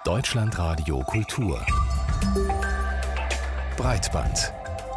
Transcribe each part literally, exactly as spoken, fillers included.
Deutschlandradio Kultur Breitband.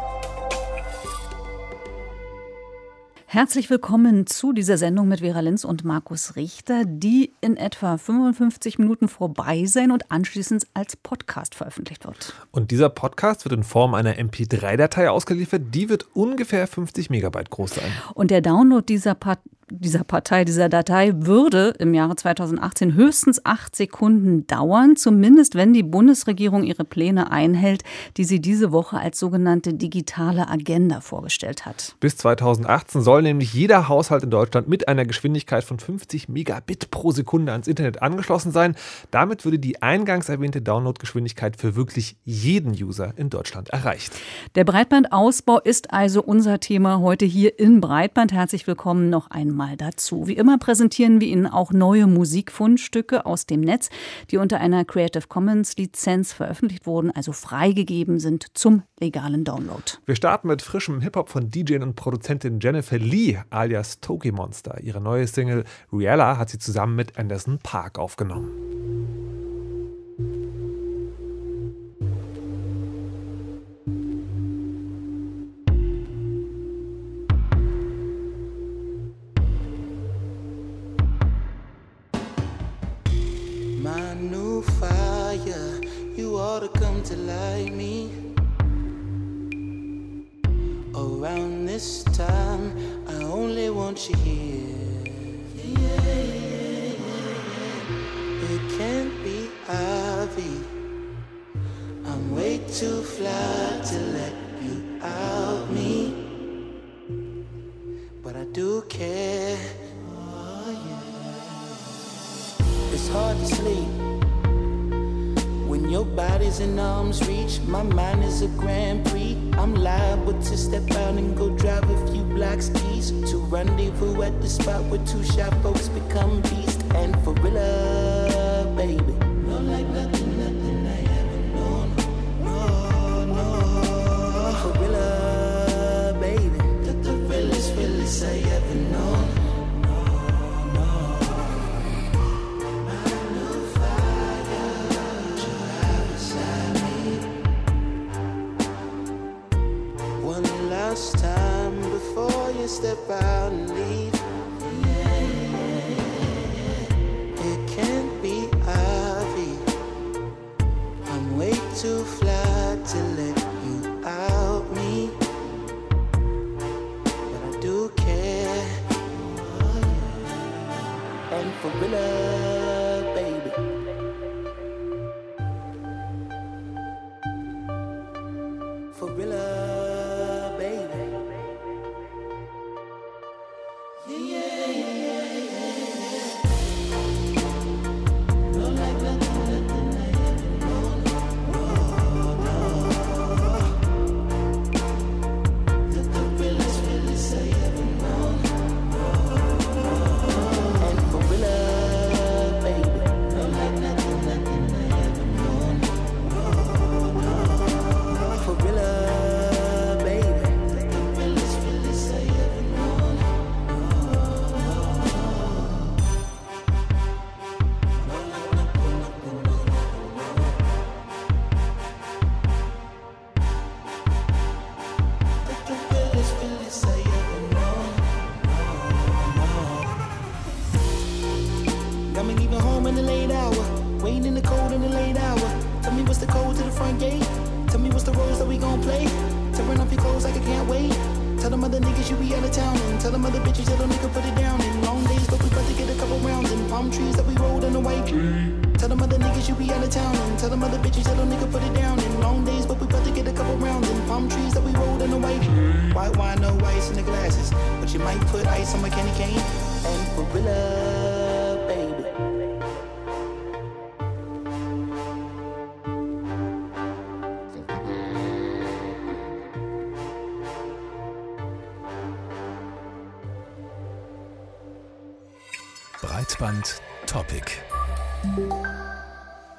Herzlich willkommen zu dieser Sendung mit Vera Linz und Markus Richter, die in etwa fünfundfünfzig Minuten vorbei sein und anschließend als Podcast veröffentlicht wird. Und dieser Podcast wird in Form einer M P drei Datei ausgeliefert, die wird ungefähr fünfzig Megabyte groß sein. Und der Download dieser Part dieser Partei, dieser Datei würde im Jahre zweitausendachtzehn höchstens acht Sekunden dauern, zumindest wenn die Bundesregierung ihre Pläne einhält, die sie diese Woche als sogenannte digitale Agenda vorgestellt hat. Bis zweitausendachtzehn soll nämlich jeder Haushalt in Deutschland mit einer Geschwindigkeit von fünfzig Megabit pro Sekunde ans Internet angeschlossen sein. Damit würde die eingangs erwähnte Downloadgeschwindigkeit für wirklich jeden User in Deutschland erreicht. Der Breitbandausbau ist also unser Thema heute hier in Breitband. Herzlich willkommen noch einmal. Mal dazu. Wie immer präsentieren wir Ihnen auch neue Musikfundstücke aus dem Netz, die unter einer Creative Commons Lizenz veröffentlicht wurden, also freigegeben sind zum legalen Download. Wir starten mit frischem Hip-Hop von D J und Produzentin Jennifer Lee alias Toki Monster. Ihre neue Single Riella hat sie zusammen mit Anderson .Paak aufgenommen. Fire, you ought to come to light me. Around this time, I only want you here. Yeah, yeah, yeah. It can't be Ivy. I'm way too fly to let you out me, but I do care. Oh, yeah. It's hard to sleep when your body's in arm's reach. My mind is a Grand Prix. I'm liable to step out and go drive a few blocks east to rendezvous at the spot where two shy folks become beasts. And for real, baby, no like nothing, nothing I ever known. No, no, for real, baby, that the realest, realest I ever known. Last time before you step out and leave. Yeah, yeah, yeah. It can't be Ivy. I'm way too fly to let you out me, but I do care. Oh, yeah. And for real, baby, for real. Breitband Topic.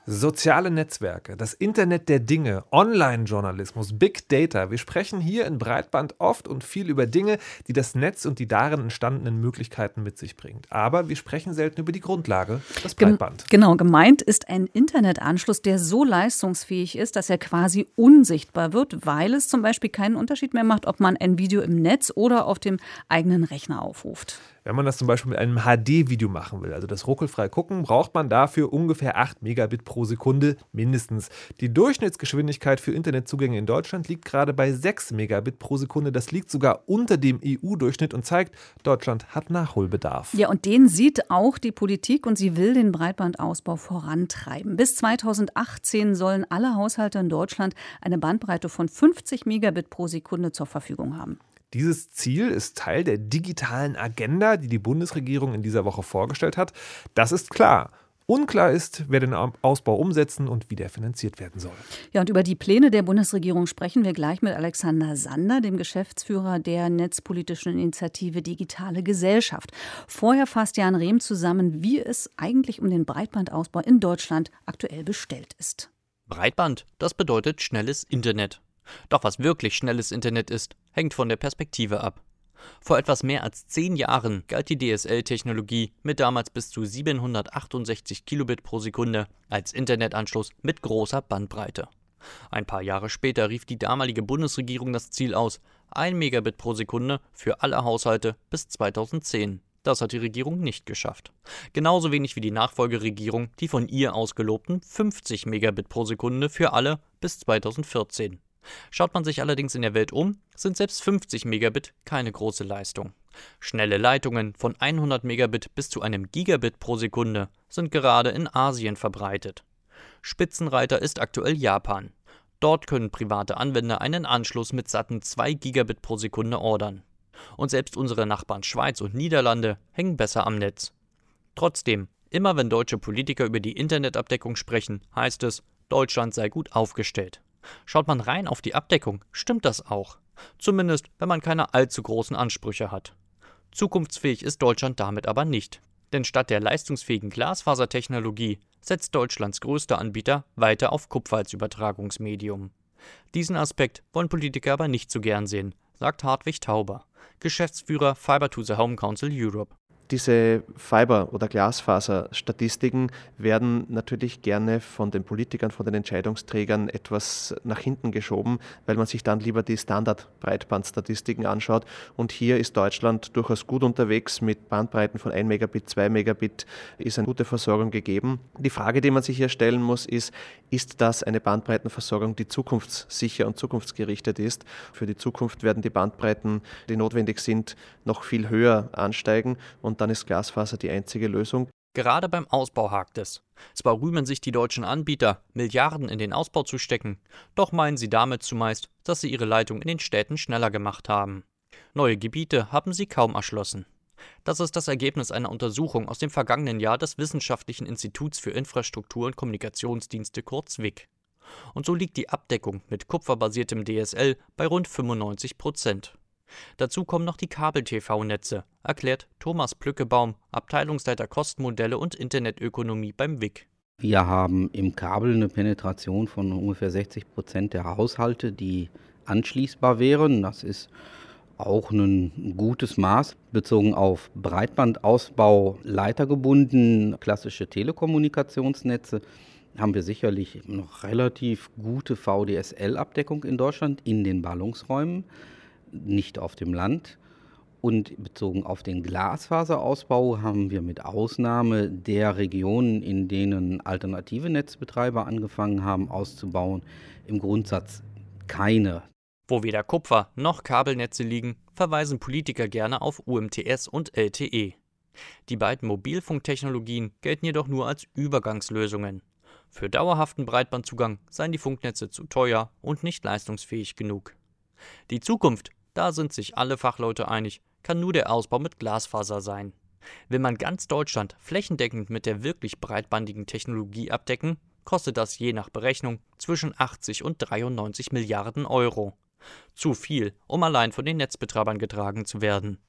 Soziale Netzwerke, das Internet der Dinge, Online-Journalismus, Big Data. Wir sprechen hier in Breitband oft und viel über Dinge, die das Netz und die darin entstandenen Möglichkeiten mit sich bringt. Aber wir sprechen selten über die Grundlage, das Breitband. Genau, gemeint ist ein Internetanschluss, der so leistungsfähig ist, dass er quasi unsichtbar wird, weil es zum Beispiel keinen Unterschied mehr macht, ob man ein Video im Netz oder auf dem eigenen Rechner aufruft. Wenn man das zum Beispiel mit einem H D-Video machen will, also das ruckelfrei gucken, braucht man dafür ungefähr acht Megabit pro Sekunde mindestens. Die Durchschnittsgeschwindigkeit für Internetzugänge in Deutschland liegt gerade bei sechs Megabit pro Sekunde. Das liegt sogar unter dem E U-Durchschnitt und zeigt, Deutschland hat Nachholbedarf. Ja, und den sieht auch die Politik und sie will den Breitbandausbau vorantreiben. Bis zweitausendachtzehn sollen alle Haushalte in Deutschland eine Bandbreite von fünfzig Megabit pro Sekunde zur Verfügung haben. Dieses Ziel ist Teil der digitalen Agenda, die die Bundesregierung in dieser Woche vorgestellt hat. Das ist klar. Unklar ist, wer den Ausbau umsetzen und wie der finanziert werden soll. Ja, und über die Pläne der Bundesregierung sprechen wir gleich mit Alexander Sander, dem Geschäftsführer der netzpolitischen Initiative Digitale Gesellschaft. Vorher fasst Jan Rehm zusammen, wie es eigentlich um den Breitbandausbau in Deutschland aktuell bestellt ist. Breitband, das bedeutet schnelles Internet. Doch was wirklich schnelles Internet ist, hängt von der Perspektive ab. Vor etwas mehr als zehn Jahren galt die D S L-Technologie mit damals bis zu siebenhundertachtundsechzig Kilobit pro Sekunde als Internetanschluss mit großer Bandbreite. Ein paar Jahre später rief die damalige Bundesregierung das Ziel aus, ein Megabit pro Sekunde für alle Haushalte bis zweitausendzehn. Das hat die Regierung nicht geschafft. Genauso wenig wie die Nachfolgeregierung die von ihr ausgelobten fünfzig Megabit pro Sekunde für alle bis zweitausendvierzehn. Schaut man sich allerdings in der Welt um, sind selbst fünfzig Megabit keine große Leistung. Schnelle Leitungen von hundert Megabit bis zu einem Gigabit pro Sekunde sind gerade in Asien verbreitet. Spitzenreiter ist aktuell Japan. Dort können private Anwender einen Anschluss mit satten zwei Gigabit pro Sekunde ordern. Und selbst unsere Nachbarn Schweiz und Niederlande hängen besser am Netz. Trotzdem, immer wenn deutsche Politiker über die Internetabdeckung sprechen, heißt es, Deutschland sei gut aufgestellt. Schaut man rein auf die Abdeckung, stimmt das auch. Zumindest, wenn man keine allzu großen Ansprüche hat. Zukunftsfähig ist Deutschland damit aber nicht. Denn statt der leistungsfähigen Glasfasertechnologie setzt Deutschlands größter Anbieter weiter auf Kupfer als Übertragungsmedium. Diesen Aspekt wollen Politiker aber nicht so gern sehen, sagt Hartwig Tauber, Geschäftsführer Fiber to the Home Council Europe. Diese Fiber- oder Glasfaser-Statistiken werden natürlich gerne von den Politikern, von den Entscheidungsträgern etwas nach hinten geschoben, weil man sich dann lieber die Standard-Breitband-Statistiken anschaut. Und hier ist Deutschland durchaus gut unterwegs mit Bandbreiten von ein Megabit, zwei Megabit, ist eine gute Versorgung gegeben. Die Frage, die man sich hier stellen muss, ist, ist das eine Bandbreitenversorgung, die zukunftssicher und zukunftsgerichtet ist? Für die Zukunft werden die Bandbreiten, die notwendig sind, noch viel höher ansteigen und dann ist Glasfaser die einzige Lösung. Gerade beim Ausbau hakt es. Zwar rühmen sich die deutschen Anbieter, Milliarden in den Ausbau zu stecken, doch meinen sie damit zumeist, dass sie ihre Leitung in den Städten schneller gemacht haben. Neue Gebiete haben sie kaum erschlossen. Das ist das Ergebnis einer Untersuchung aus dem vergangenen Jahr des Wissenschaftlichen Instituts für Infrastruktur und Kommunikationsdienste kurz W I C. Und so liegt die Abdeckung mit kupferbasiertem D S L bei rund fünfundneunzig Prozent. Dazu kommen noch die Kabel-T V-Netze, erklärt Thomas Plückebaum, Abteilungsleiter Kostenmodelle und Internetökonomie beim W I C. Wir haben im Kabel eine Penetration von ungefähr sechzig Prozent der Haushalte, die anschließbar wären. Das ist auch ein gutes Maß. Bezogen auf Breitbandausbau, leitergebunden, klassische Telekommunikationsnetze, haben wir sicherlich noch relativ gute V D S L-Abdeckung in Deutschland in den Ballungsräumen, nicht auf dem Land. Und bezogen auf den Glasfaserausbau haben wir mit Ausnahme der Regionen, in denen alternative Netzbetreiber angefangen haben auszubauen, im Grundsatz keine. Wo weder Kupfer noch Kabelnetze liegen, verweisen Politiker gerne auf U M T S und L T E. Die beiden Mobilfunktechnologien gelten jedoch nur als Übergangslösungen. Für dauerhaften Breitbandzugang seien die Funknetze zu teuer und nicht leistungsfähig genug. Die Zukunft, da sind sich alle Fachleute einig, kann nur der Ausbau mit Glasfaser sein. Will man ganz Deutschland flächendeckend mit der wirklich breitbandigen Technologie abdecken, kostet das je nach Berechnung zwischen achtzig und dreiundneunzig Milliarden Euro. Zu viel, um allein von den Netzbetreibern getragen zu werden.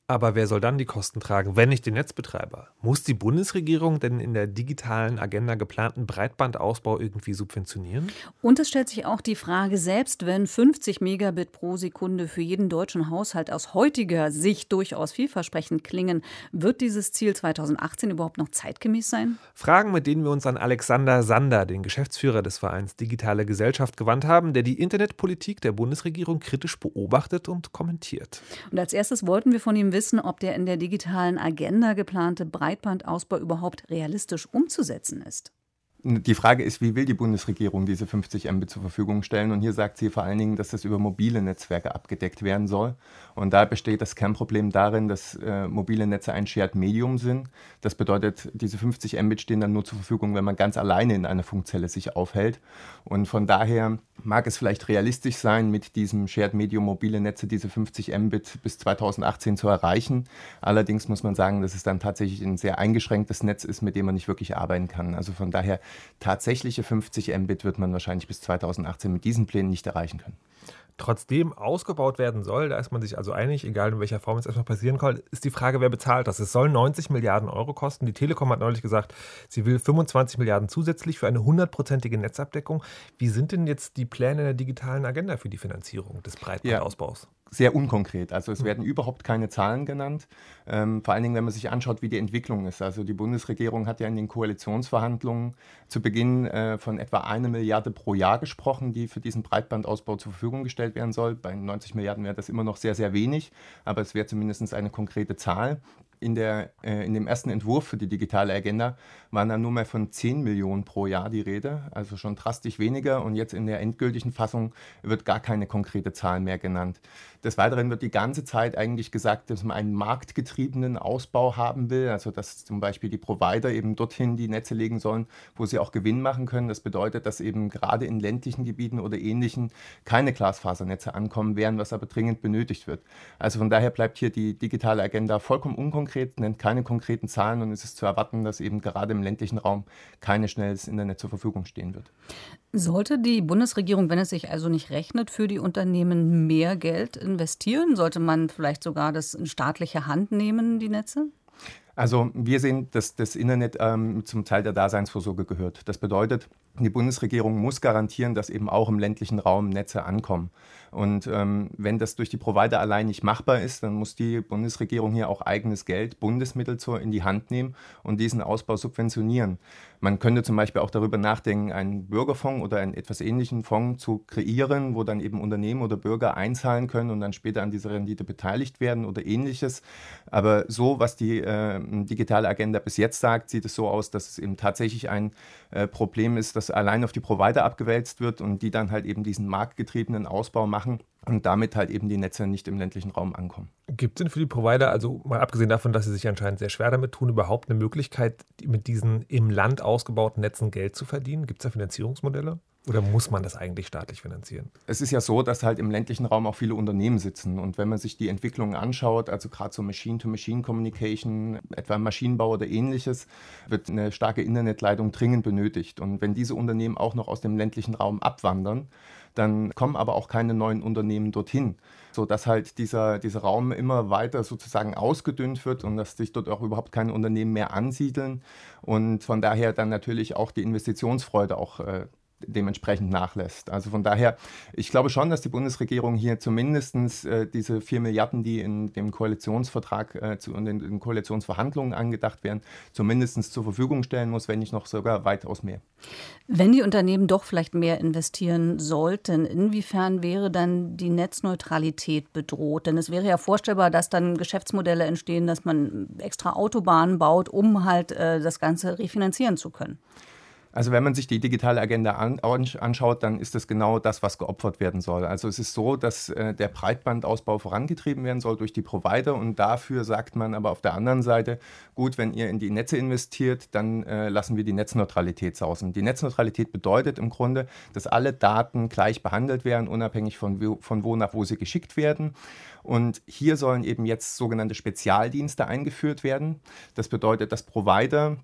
Aber wer soll dann die Kosten tragen, wenn nicht die Netzbetreiber? Muss die Bundesregierung denn in der digitalen Agenda geplanten Breitbandausbau irgendwie subventionieren? Und es stellt sich auch die Frage, selbst wenn fünfzig Megabit pro Sekunde für jeden deutschen Haushalt aus heutiger Sicht durchaus vielversprechend klingen, wird dieses Ziel zweitausendachtzehn überhaupt noch zeitgemäß sein? Fragen, mit denen wir uns an Alexander Sander, den Geschäftsführer des Vereins Digitale Gesellschaft, gewandt haben, der die Internetpolitik der Bundesregierung kritisch beobachtet und kommentiert. Und als erstes wollten wir von ihm wissen, ob der in der digitalen Agenda geplante Breitbandausbau überhaupt realistisch umzusetzen ist. Die Frage ist, wie will die Bundesregierung diese fünfzig Mbit zur Verfügung stellen? Und hier sagt sie vor allen Dingen, dass das über mobile Netzwerke abgedeckt werden soll. Und da besteht das Kernproblem darin, dass äh, mobile Netze ein Shared Medium sind. Das bedeutet, diese fünfzig Mbit stehen dann nur zur Verfügung, wenn man ganz alleine in einer Funkzelle sich aufhält. Und von daher mag es vielleicht realistisch sein, mit diesem Shared Medium mobile Netze diese fünfzig Mbit bis zweitausendachtzehn zu erreichen. Allerdings muss man sagen, dass es dann tatsächlich ein sehr eingeschränktes Netz ist, mit dem man nicht wirklich arbeiten kann. Also von daher tatsächliche fünfzig Mbit wird man wahrscheinlich bis zweitausendachtzehn mit diesen Plänen nicht erreichen können. Trotzdem ausgebaut werden soll, da ist man sich also einig, egal in welcher Form es erstmal passieren kann, ist die Frage, wer bezahlt das. Es soll neunzig Milliarden Euro kosten. Die Telekom hat neulich gesagt, sie will fünfundzwanzig Milliarden zusätzlich für eine hundertprozentige Netzabdeckung. Wie sind denn jetzt die Pläne der digitalen Agenda für die Finanzierung des Breitbandausbaus? Ja. Sehr unkonkret. Also es werden überhaupt keine Zahlen genannt. Ähm, vor allen Dingen, wenn man sich anschaut, wie die Entwicklung ist. Also die Bundesregierung hat ja in den Koalitionsverhandlungen zu Beginn äh, von etwa eine Milliarde pro Jahr gesprochen, die für diesen Breitbandausbau zur Verfügung gestellt werden soll. Bei neunzig Milliarden wäre das immer noch sehr, sehr wenig, aber es wäre zumindest eine konkrete Zahl. In, der, äh, in dem ersten Entwurf für die digitale Agenda waren dann nur mehr von zehn Millionen pro Jahr die Rede, also schon drastisch weniger. Und jetzt in der endgültigen Fassung wird gar keine konkrete Zahl mehr genannt. Des Weiteren wird die ganze Zeit eigentlich gesagt, dass man einen marktgetriebenen Ausbau haben will, also dass zum Beispiel die Provider eben dorthin die Netze legen sollen, wo sie auch Gewinn machen können. Das bedeutet, dass eben gerade in ländlichen Gebieten oder ähnlichen keine Glasfasernetze ankommen werden, was aber dringend benötigt wird. Also von daher bleibt hier die digitale Agenda vollkommen unkonkret, nennt keine konkreten Zahlen und es ist zu erwarten, dass eben gerade im ländlichen Raum kein schnelles Internet zur Verfügung stehen wird. Sollte die Bundesregierung, wenn es sich also nicht rechnet, für die Unternehmen mehr Geld investieren? Sollte man vielleicht sogar das in staatliche Hand nehmen, die Netze? Also wir sehen, dass das Internet ähm, zum Teil der Daseinsvorsorge gehört. Das bedeutet, die Bundesregierung muss garantieren, dass eben auch im ländlichen Raum Netze ankommen. Und ähm, wenn das durch die Provider allein nicht machbar ist, dann muss die Bundesregierung hier auch eigenes Geld, Bundesmittel zur, in die Hand nehmen und diesen Ausbau subventionieren. Man könnte zum Beispiel auch darüber nachdenken, einen Bürgerfonds oder einen etwas ähnlichen Fonds zu kreieren, wo dann eben Unternehmen oder Bürger einzahlen können und dann später an dieser Rendite beteiligt werden oder ähnliches. Aber so, was die äh, digitale Agenda bis jetzt sagt, sieht es so aus, dass es eben tatsächlich ein äh, Problem ist, das allein auf die Provider abgewälzt wird und die dann halt eben diesen marktgetriebenen Ausbau machen und damit halt eben die Netze nicht im ländlichen Raum ankommen. Gibt es denn für die Provider, also mal abgesehen davon, dass sie sich anscheinend sehr schwer damit tun, überhaupt eine Möglichkeit, mit diesen im Land ausgebauten Netzen Geld zu verdienen? Gibt es da Finanzierungsmodelle? Oder muss man das eigentlich staatlich finanzieren? Es ist ja so, dass halt im ländlichen Raum auch viele Unternehmen sitzen. Und wenn man sich die Entwicklungen anschaut, also gerade so Machine-to-Machine-Communication, etwa im Maschinenbau oder ähnliches, wird eine starke Internetleitung dringend benötigt. Und wenn diese Unternehmen auch noch aus dem ländlichen Raum abwandern, dann kommen aber auch keine neuen Unternehmen dorthin, sodass halt dieser, dieser Raum immer weiter sozusagen ausgedünnt wird und dass sich dort auch überhaupt keine Unternehmen mehr ansiedeln und von daher dann natürlich auch die Investitionsfreude auch äh, dementsprechend nachlässt. Also von daher, ich glaube schon, dass die Bundesregierung hier zumindest äh, diese vier Milliarden, die in dem Koalitionsvertrag äh, zu, und in den Koalitionsverhandlungen angedacht werden, zumindest zur Verfügung stellen muss, wenn nicht noch sogar weitaus mehr. Wenn die Unternehmen doch vielleicht mehr investieren sollten, inwiefern wäre dann die Netzneutralität bedroht? Denn es wäre ja vorstellbar, dass dann Geschäftsmodelle entstehen, dass man extra Autobahnen baut, um halt äh, das Ganze refinanzieren zu können. Also wenn man sich die digitale Agenda an, anschaut, dann ist das genau das, was geopfert werden soll. Also es ist so, dass äh, der Breitbandausbau vorangetrieben werden soll durch die Provider und dafür sagt man aber auf der anderen Seite, gut, wenn ihr in die Netze investiert, dann äh, lassen wir die Netzneutralität sausen. Die Netzneutralität bedeutet im Grunde, dass alle Daten gleich behandelt werden, unabhängig von wo, von wo nach wo sie geschickt werden. Und hier sollen eben jetzt sogenannte Spezialdienste eingeführt werden. Das bedeutet, dass Provider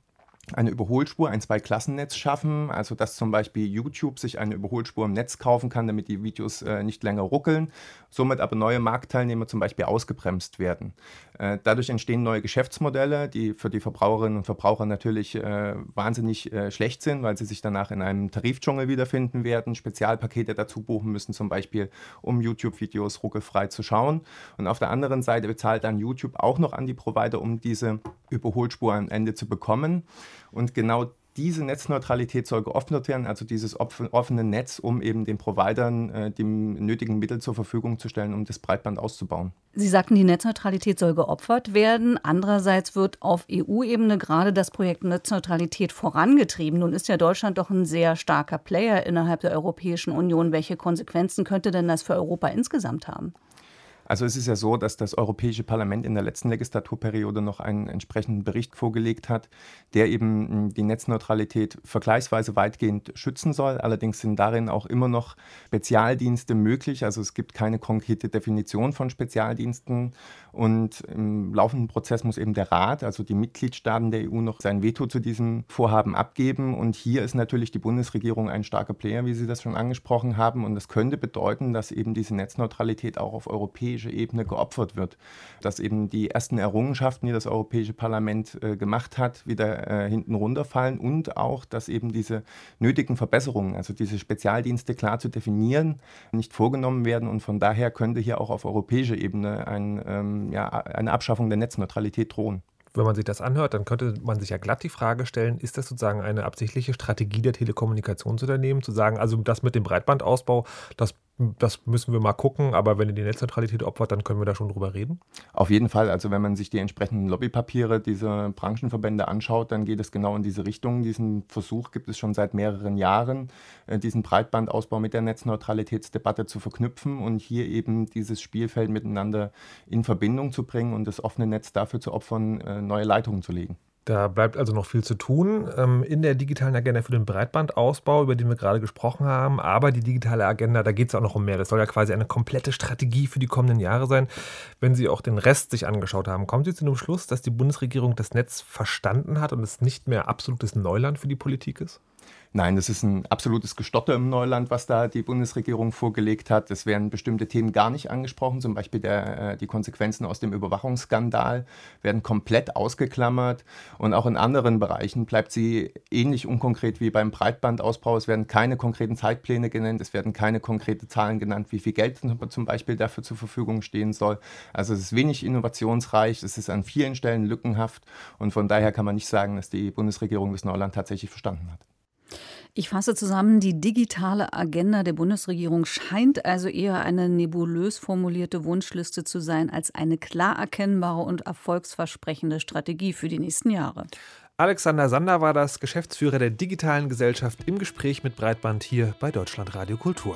eine Überholspur, ein Zweiklassennetz schaffen, also dass zum Beispiel YouTube sich eine Überholspur im Netz kaufen kann, damit die Videos äh, nicht länger ruckeln, somit aber neue Marktteilnehmer zum Beispiel ausgebremst werden. Äh, dadurch entstehen neue Geschäftsmodelle, die für die Verbraucherinnen und Verbraucher natürlich äh, wahnsinnig äh, schlecht sind, weil sie sich danach in einem Tarifdschungel wiederfinden werden, Spezialpakete dazu buchen müssen, zum Beispiel, um YouTube-Videos ruckelfrei zu schauen. Und auf der anderen Seite bezahlt dann YouTube auch noch an die Provider, um diese Überholspur am Ende zu bekommen. Und genau diese Netzneutralität soll geöffnet werden, also dieses offene Netz, um eben den Providern äh, die nötigen Mittel zur Verfügung zu stellen, um das Breitband auszubauen. Sie sagten, die Netzneutralität soll geopfert werden. Andererseits wird auf E U-Ebene gerade das Projekt Netzneutralität vorangetrieben. Nun ist ja Deutschland doch ein sehr starker Player innerhalb der Europäischen Union. Welche Konsequenzen könnte denn das für Europa insgesamt haben? Also es ist ja so, dass das Europäische Parlament in der letzten Legislaturperiode noch einen entsprechenden Bericht vorgelegt hat, der eben die Netzneutralität vergleichsweise weitgehend schützen soll. Allerdings sind darin auch immer noch Spezialdienste möglich. Also es gibt keine konkrete Definition von Spezialdiensten. Und im laufenden Prozess muss eben der Rat, also die Mitgliedstaaten der E U, noch sein Veto zu diesem Vorhaben abgeben. Und hier ist natürlich die Bundesregierung ein starker Player, wie Sie das schon angesprochen haben. Und das könnte bedeuten, dass eben diese Netzneutralität auch auf europäischer Ebene geopfert wird. Dass eben die ersten Errungenschaften, die das Europäische Parlament äh, gemacht hat, wieder äh, hinten runterfallen und auch, dass eben diese nötigen Verbesserungen, also diese Spezialdienste klar zu definieren, nicht vorgenommen werden. Und von daher könnte hier auch auf europäischer Ebene ein, ähm, ja, eine Abschaffung der Netzneutralität drohen. Wenn man sich das anhört, dann könnte man sich ja glatt die Frage stellen, ist das sozusagen eine absichtliche Strategie der Telekommunikationsunternehmen, zu sagen, also das mit dem Breitbandausbau, das, das müssen wir mal gucken, aber wenn ihr die Netzneutralität opfert, dann können wir da schon drüber reden? Auf jeden Fall. Also wenn man sich die entsprechenden Lobbypapiere dieser Branchenverbände anschaut, dann geht es genau in diese Richtung. Diesen Versuch gibt es schon seit mehreren Jahren, diesen Breitbandausbau mit der Netzneutralitätsdebatte zu verknüpfen und hier eben dieses Spielfeld miteinander in Verbindung zu bringen und das offene Netz dafür zu opfern, neue Leitungen zu legen. Da bleibt also noch viel zu tun in der digitalen Agenda für den Breitbandausbau, über den wir gerade gesprochen haben. Aber die digitale Agenda, da geht es auch noch um mehr. Das soll ja quasi eine komplette Strategie für die kommenden Jahre sein. Wenn Sie auch den Rest sich angeschaut haben, kommen Sie zu dem Schluss, dass die Bundesregierung das Netz verstanden hat und es nicht mehr absolutes Neuland für die Politik ist? Nein, das ist ein absolutes Gestotter im Neuland, was da die Bundesregierung vorgelegt hat. Es werden bestimmte Themen gar nicht angesprochen, zum Beispiel der, die Konsequenzen aus dem Überwachungsskandal werden komplett ausgeklammert. Und auch in anderen Bereichen bleibt sie ähnlich unkonkret wie beim Breitbandausbau. Es werden keine konkreten Zeitpläne genannt, es werden keine konkreten Zahlen genannt, wie viel Geld zum Beispiel dafür zur Verfügung stehen soll. Also es ist wenig innovationsreich, es ist an vielen Stellen lückenhaft und von daher kann man nicht sagen, dass die Bundesregierung das Neuland tatsächlich verstanden hat. Ich fasse zusammen, die digitale Agenda der Bundesregierung scheint also eher eine nebulös formulierte Wunschliste zu sein, als eine klar erkennbare und erfolgsversprechende Strategie für die nächsten Jahre. Alexander Sander war das, Geschäftsführer der Digitalen Gesellschaft, im Gespräch mit Breitband hier bei Deutschlandradio Kultur.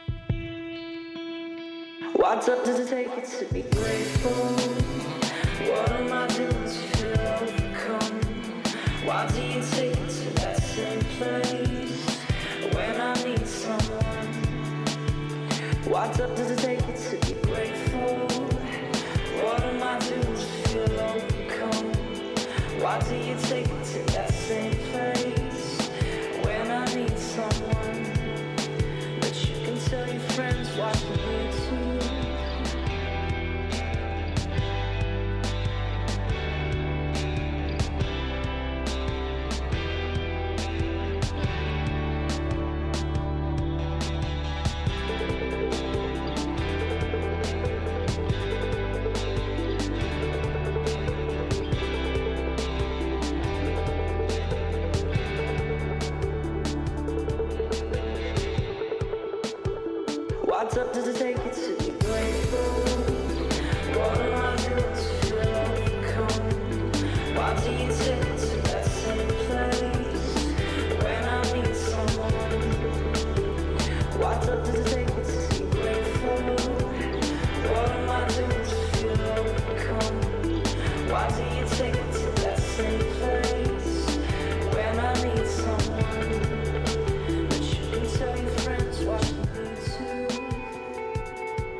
What's up, does it take it to be grateful? What am I doing to feel overcome? Why do you take it to that same place when I need someone? What's up, does it take it to be grateful? What am I doing to feel overcome? Why do you take it to that same place when I need someone? But you can tell your friends watching me too. What's up, does it take it to be grateful? What am I doing to feel overcome? Why do you take it to that same place when I need someone? What's up, does it take it to be grateful? What am I doing to feel overcome? Why do you take it to that same place when I need someone? But you can tell your friends watching me too.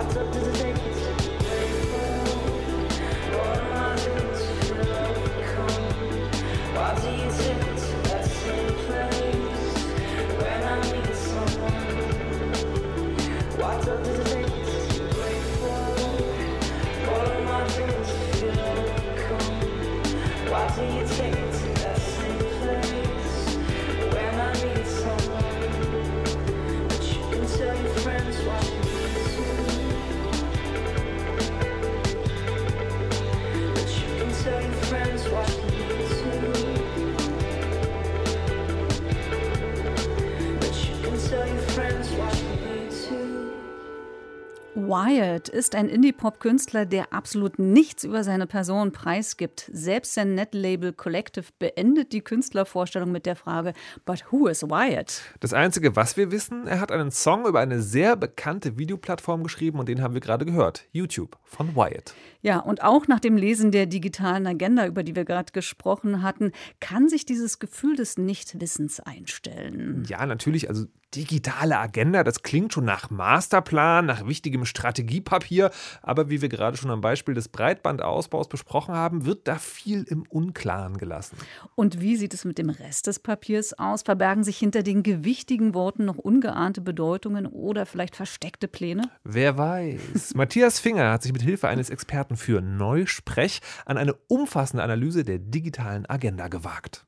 Wyatt ist ein Indie-Pop-Künstler, der absolut nichts über seine Person preisgibt. Selbst sein Netlabel Collective beendet die Künstlervorstellung mit der Frage, but who is Wyatt? Das Einzige, was wir wissen, er hat einen Song über eine sehr bekannte Videoplattform geschrieben und den haben wir gerade gehört, YouTube von Wyatt. Ja, und auch nach dem Lesen der digitalen Agenda, über die wir gerade gesprochen hatten, kann sich dieses Gefühl des Nichtwissens einstellen. Ja, natürlich, also digitale Agenda, das klingt schon nach Masterplan, nach wichtigem Strategiepapier, aber wie wir gerade schon am Beispiel des Breitbandausbaus besprochen haben, wird da viel im Unklaren gelassen. Und wie sieht es mit dem Rest des Papiers aus? Verbergen sich hinter den gewichtigen Worten noch ungeahnte Bedeutungen oder vielleicht versteckte Pläne? Wer weiß. Matthias Finger hat sich mit Hilfe eines Experten für Neusprech an eine umfassende Analyse der digitalen Agenda gewagt.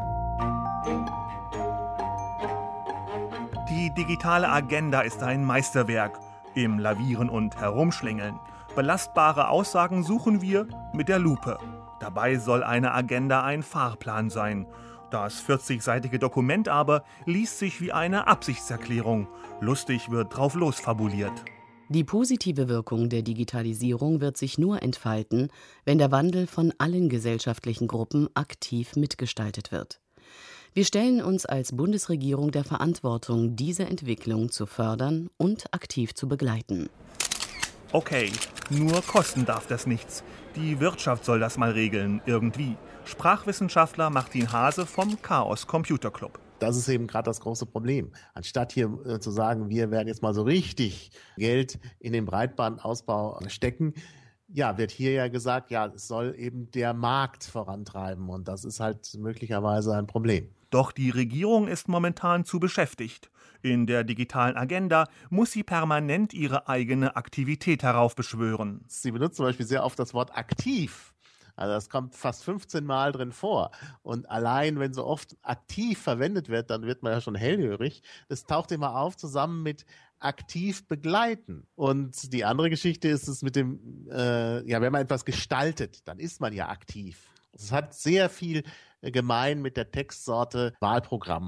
Die digitale Agenda ist ein Meisterwerk im Lavieren und Herumschlängeln. Belastbare Aussagen suchen wir mit der Lupe. Dabei soll eine Agenda ein Fahrplan sein. Das vierzigseitige Dokument aber liest sich wie eine Absichtserklärung. Lustig wird drauf losfabuliert. Die positive Wirkung der Digitalisierung wird sich nur entfalten, wenn der Wandel von allen gesellschaftlichen Gruppen aktiv mitgestaltet wird. Wir stellen uns als Bundesregierung der Verantwortung, diese Entwicklung zu fördern und aktiv zu begleiten. Okay, nur kosten darf das nichts. Die Wirtschaft soll das mal regeln, irgendwie. Sprachwissenschaftler Martin Hase vom Chaos Computer Club. Das ist eben gerade das große Problem. Anstatt hier äh, zu sagen, wir werden jetzt mal so richtig Geld in den Breitbandausbau stecken, ja, wird hier ja gesagt, ja, es soll eben der Markt vorantreiben und das ist halt möglicherweise ein Problem. Doch die Regierung ist momentan zu beschäftigt. In der digitalen Agenda muss sie permanent ihre eigene Aktivität heraufbeschwören. Sie benutzt zum Beispiel sehr oft das Wort aktiv. Also das kommt fast fünfzehn Mal drin vor. Und allein, wenn so oft aktiv verwendet wird, dann wird man ja schon hellhörig. Das taucht immer auf zusammen mit aktiv begleiten. Und die andere Geschichte ist es mit dem, äh, ja, wenn man etwas gestaltet, dann ist man ja aktiv. Es hat sehr viel gemein mit der Textsorte Wahlprogramm.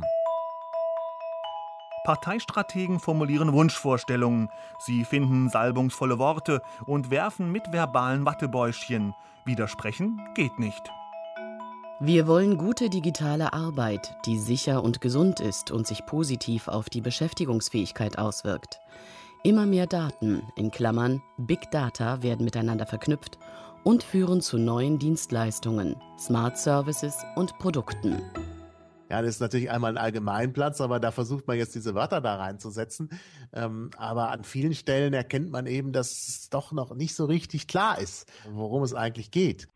Parteistrategen formulieren Wunschvorstellungen. Sie finden salbungsvolle Worte und werfen mit verbalen Wattebäuschen. Widersprechen geht nicht. Wir wollen gute digitale Arbeit, die sicher und gesund ist und sich positiv auf die Beschäftigungsfähigkeit auswirkt. Immer mehr Daten, in Klammern Big Data, werden miteinander verknüpft und führen zu neuen Dienstleistungen, Smart Services und Produkten. Ja, das ist natürlich einmal ein Allgemeinplatz, aber da versucht man jetzt diese Wörter da reinzusetzen. Ähm, aber an vielen Stellen erkennt man eben, dass es doch noch nicht so richtig klar ist, worum es eigentlich geht.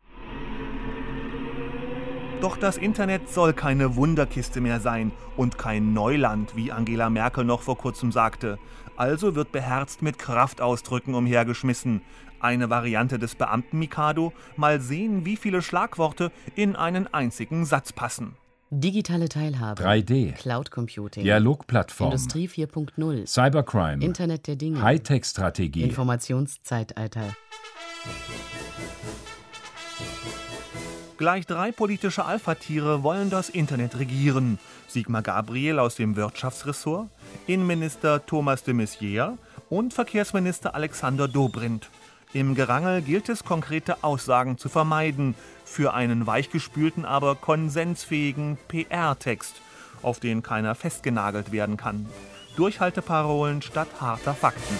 Doch das Internet soll keine Wunderkiste mehr sein und kein Neuland, wie Angela Merkel noch vor kurzem sagte. Also wird beherzt mit Kraftausdrücken umhergeschmissen. Eine Variante des Beamten-Mikado, mal sehen, wie viele Schlagworte in einen einzigen Satz passen. Digitale Teilhabe, drei D, Cloud Computing, Dialogplattform, Industrie vier Punkt null, Cybercrime, Internet der Dinge, Hightech-Strategie, Informationszeitalter. Gleich drei politische Alpha-Tiere wollen das Internet regieren. Sigmar Gabriel aus dem Wirtschaftsressort, Innenminister Thomas de Maizière und Verkehrsminister Alexander Dobrindt. Im Gerangel gilt es, konkrete Aussagen zu vermeiden für einen weichgespülten, aber konsensfähigen P R-Text, auf den keiner festgenagelt werden kann. Durchhalteparolen statt harter Fakten.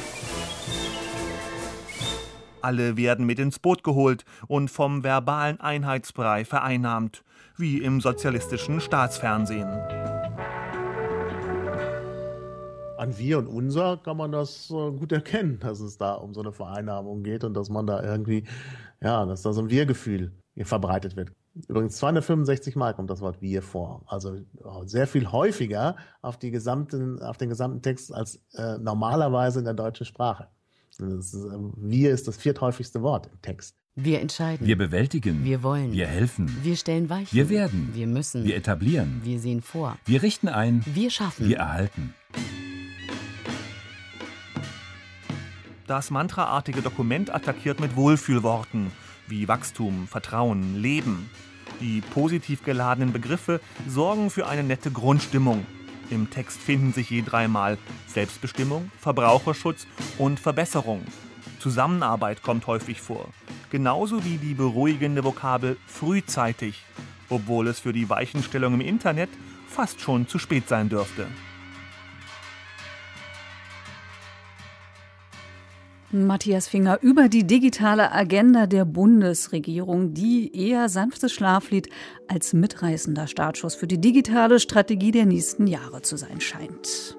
Alle werden mit ins Boot geholt und vom verbalen Einheitsbrei vereinnahmt, wie im sozialistischen Staatsfernsehen. an wir und unser kann man das äh, gut erkennen, dass es da um so eine Vereinnahmung geht und dass man da irgendwie, ja, dass da so ein Wir-Gefühl verbreitet wird. Übrigens zweihundertfünfundsechzig Mal kommt das Wort wir vor. Also sehr viel häufiger auf, die gesamten, auf den gesamten Text als äh, normalerweise in der deutschen Sprache. Das ist, äh, wir ist das vierthäufigste Wort im Text. Wir entscheiden. Wir bewältigen. Wir wollen. Wir helfen. Wir stellen Weichen. Wir werden. Wir müssen. Wir etablieren. Wir sehen vor. Wir richten ein. Wir schaffen. Wir erhalten. Das mantraartige Dokument attackiert mit Wohlfühlworten wie Wachstum, Vertrauen, Leben. Die positiv geladenen Begriffe sorgen für eine nette Grundstimmung. Im Text finden sich je dreimal Selbstbestimmung, Verbraucherschutz und Verbesserung. Zusammenarbeit kommt häufig vor, genauso wie die beruhigende Vokabel frühzeitig, obwohl es für die Weichenstellung im Internet fast schon zu spät sein dürfte. Matthias Finger über die digitale Agenda der Bundesregierung, die eher sanftes Schlaflied als mitreißender Startschuss für die digitale Strategie der nächsten Jahre zu sein scheint.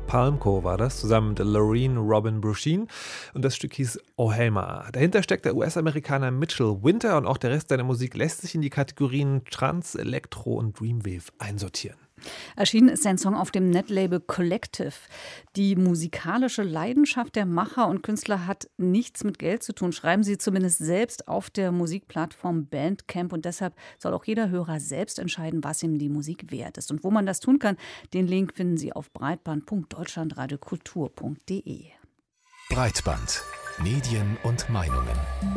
Palmco war das, zusammen mit Loreen Robin Bruchin. Und das Stück hieß Ohema. Dahinter steckt der U S-Amerikaner Mitchell Winter und auch der Rest seiner Musik lässt sich in die Kategorien Trance, Elektro und Dreamwave einsortieren. Erschienen ist sein Song auf dem Netlabel Collective. Die musikalische Leidenschaft der Macher und Künstler hat nichts mit Geld zu tun, schreiben sie zumindest selbst auf der Musikplattform Bandcamp. Und deshalb soll auch jeder Hörer selbst entscheiden, was ihm die Musik wert ist. Und wo man das tun kann, den Link finden Sie auf breitband punkt deutschlandradiokultur punkt de. Breitband. Medien und Meinungen.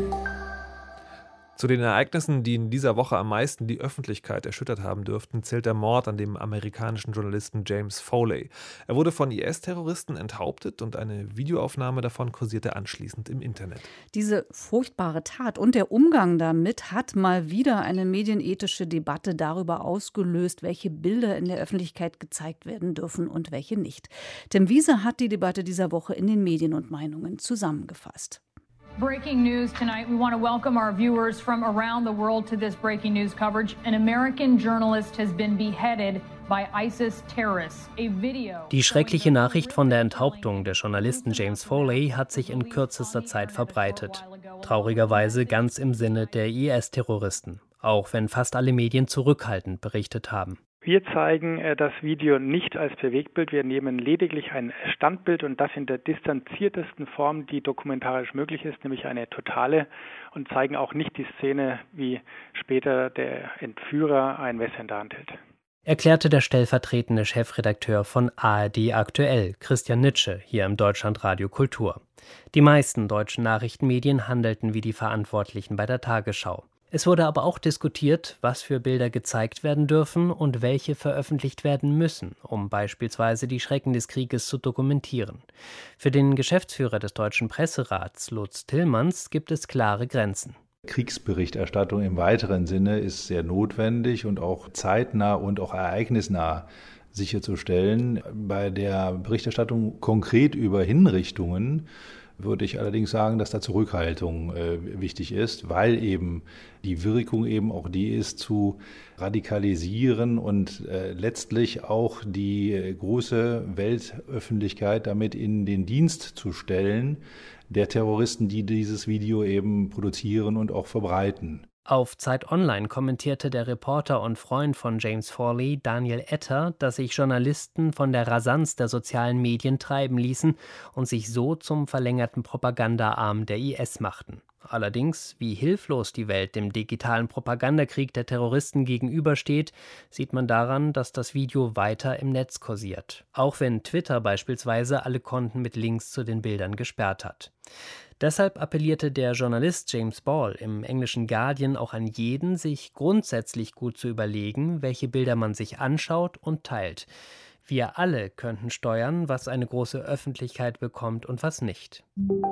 Zu den Ereignissen, die in dieser Woche am meisten die Öffentlichkeit erschüttert haben dürften, zählt der Mord an dem amerikanischen Journalisten James Foley. Er wurde von I S-Terroristen enthauptet und eine Videoaufnahme davon kursierte anschließend im Internet. Diese furchtbare Tat und der Umgang damit hat mal wieder eine medienethische Debatte darüber ausgelöst, welche Bilder in der Öffentlichkeit gezeigt werden dürfen und welche nicht. Tim Wiese hat die Debatte dieser Woche in den Medien und Meinungen zusammengefasst. Breaking news tonight. We want to welcome our viewers from around the world to this breaking news coverage. An American journalist has been beheaded by ISIS terrorists. A video. Die schreckliche Nachricht von der Enthauptung des Journalisten James Foley hat sich in kürzester Zeit verbreitet. Traurigerweise ganz im Sinne der I S-Terroristen, auch wenn fast alle Medien zurückhaltend berichtet haben. Wir zeigen äh, das Video nicht als Bewegtbild. Wir nehmen lediglich ein Standbild und das in der distanziertesten Form, die dokumentarisch möglich ist, nämlich eine totale, und zeigen auch nicht die Szene, wie später der Entführer ein Messer in der Hand hält. Erklärte der stellvertretende Chefredakteur von A R D Aktuell, Christian Nitsche, hier im Deutschlandradio Kultur. Die meisten deutschen Nachrichtenmedien handelten wie die Verantwortlichen bei der Tagesschau. Es wurde aber auch diskutiert, was für Bilder gezeigt werden dürfen und welche veröffentlicht werden müssen, um beispielsweise die Schrecken des Krieges zu dokumentieren. Für den Geschäftsführer des Deutschen Presserats, Lutz Tillmanns, gibt es klare Grenzen. Kriegsberichterstattung im weiteren Sinne ist sehr notwendig und auch zeitnah und auch ereignisnah sicherzustellen. Bei der Berichterstattung konkret über Hinrichtungen würde ich allerdings sagen, dass da Zurückhaltung äh, wichtig ist, weil eben die Wirkung eben auch die ist, zu radikalisieren und äh, letztlich auch die äh, große Weltöffentlichkeit damit in den Dienst zu stellen, der Terroristen, die dieses Video eben produzieren und auch verbreiten. Auf Zeit Online kommentierte der Reporter und Freund von James Foley, Daniel Etter, dass sich Journalisten von der Rasanz der sozialen Medien treiben ließen und sich so zum verlängerten Propagandaarm der I S machten. Allerdings, wie hilflos die Welt dem digitalen Propagandakrieg der Terroristen gegenübersteht, sieht man daran, dass das Video weiter im Netz kursiert. Auch wenn Twitter beispielsweise alle Konten mit Links zu den Bildern gesperrt hat. Deshalb appellierte der Journalist James Ball im englischen Guardian auch an jeden, sich grundsätzlich gut zu überlegen, welche Bilder man sich anschaut und teilt. Wir alle könnten steuern, was eine große Öffentlichkeit bekommt und was nicht.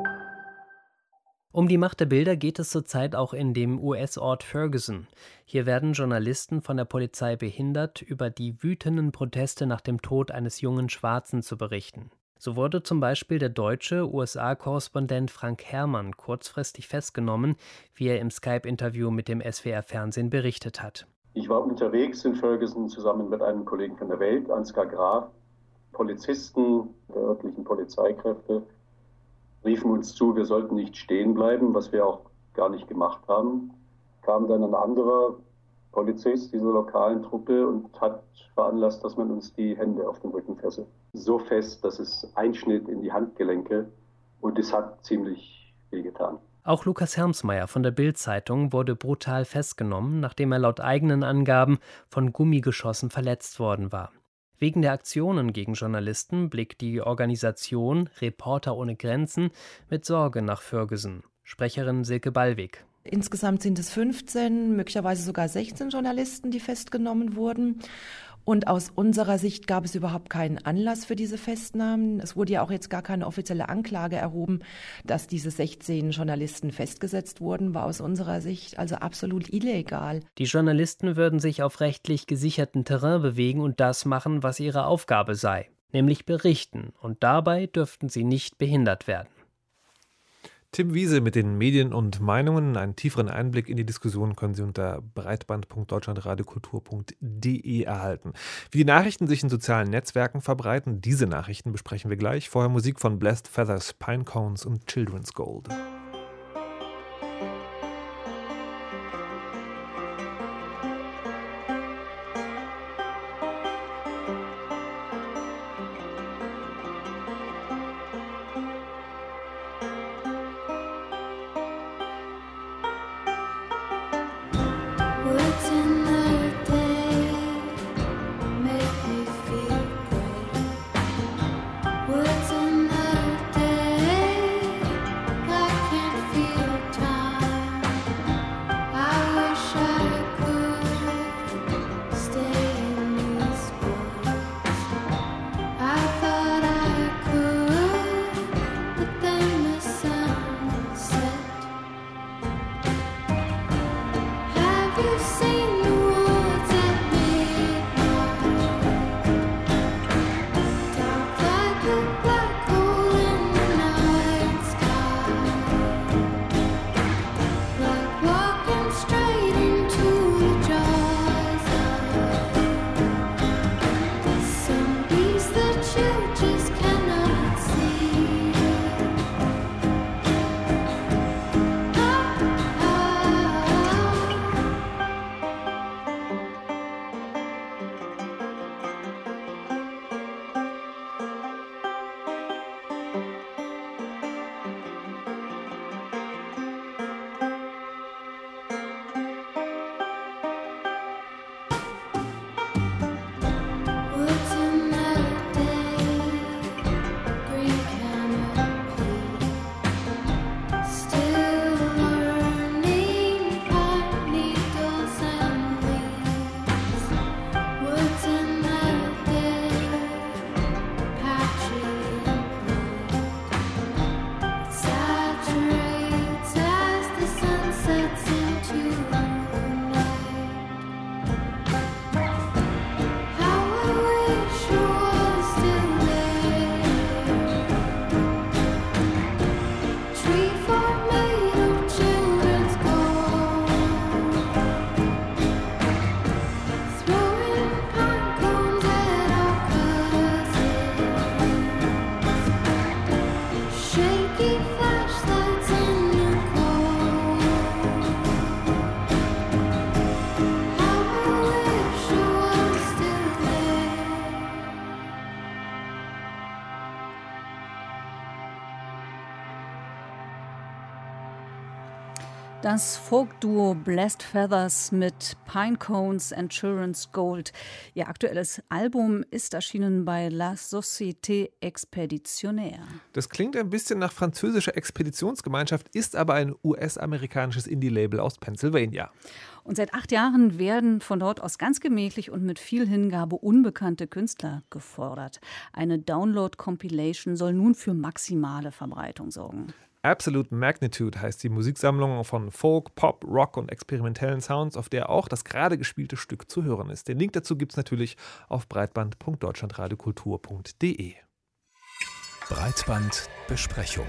Um die Macht der Bilder geht es zurzeit auch in dem U S-Ort Ferguson. Hier werden Journalisten von der Polizei behindert, über die wütenden Proteste nach dem Tod eines jungen Schwarzen zu berichten. So wurde zum Beispiel der deutsche U S A-Korrespondent Frank Herrmann kurzfristig festgenommen, wie er im Skype-Interview mit dem S W R-Fernsehen berichtet hat. Ich war unterwegs in Ferguson zusammen mit einem Kollegen von der Welt, Ansgar Graf. Polizisten der örtlichen Polizeikräfte riefen uns zu, wir sollten nicht stehen bleiben, was wir auch gar nicht gemacht haben. Kam dann ein anderer Polizist dieser lokalen Truppe und hat veranlasst, dass man uns die Hände auf den Rücken fesselt. So fest, dass es einschnitt in die Handgelenke und es hat ziemlich wehgetan. Auch Lukas Hermsmeyer von der Bild-Zeitung wurde brutal festgenommen, nachdem er laut eigenen Angaben von Gummigeschossen verletzt worden war. Wegen der Aktionen gegen Journalisten blickt die Organisation Reporter ohne Grenzen mit Sorge nach Ferguson. Sprecherin Silke Ballweg. Insgesamt sind es fünfzehn, möglicherweise sogar sechzehn Journalisten, die festgenommen wurden. Und aus unserer Sicht gab es überhaupt keinen Anlass für diese Festnahmen. Es wurde ja auch jetzt gar keine offizielle Anklage erhoben, dass diese sechzehn Journalisten festgesetzt wurden, war aus unserer Sicht also absolut illegal. Die Journalisten würden sich auf rechtlich gesicherten Terrain bewegen und das machen, was ihre Aufgabe sei, nämlich berichten. Und dabei dürften sie nicht behindert werden. Tim Wiese mit den Medien und Meinungen. Einen tieferen Einblick in die Diskussion können Sie unter breitband punkt deutschlandradiokultur punkt de erhalten. Wie die Nachrichten sich in sozialen Netzwerken verbreiten, diese Nachrichten besprechen wir gleich. Vorher Musik von Blessed Feathers, Pinecones und Children's Gold. Das Folk-Duo Blessed Feathers mit Pinecones and Children's Gold. Ihr aktuelles Album ist erschienen bei La Société Expéditionnaire. Das klingt ein bisschen nach französischer Expeditionsgemeinschaft, ist aber ein U S-amerikanisches Indie-Label aus Pennsylvania. Und seit acht Jahren werden von dort aus ganz gemächlich und mit viel Hingabe unbekannte Künstler gefordert. Eine Download-Compilation soll nun für maximale Verbreitung sorgen. Absolute Magnitude heißt die Musiksammlung von Folk, Pop, Rock und experimentellen Sounds, auf der auch das gerade gespielte Stück zu hören ist. Den Link dazu gibt es natürlich auf breitband punkt deutschlandradiokultur punkt de. Breitbandbesprechung.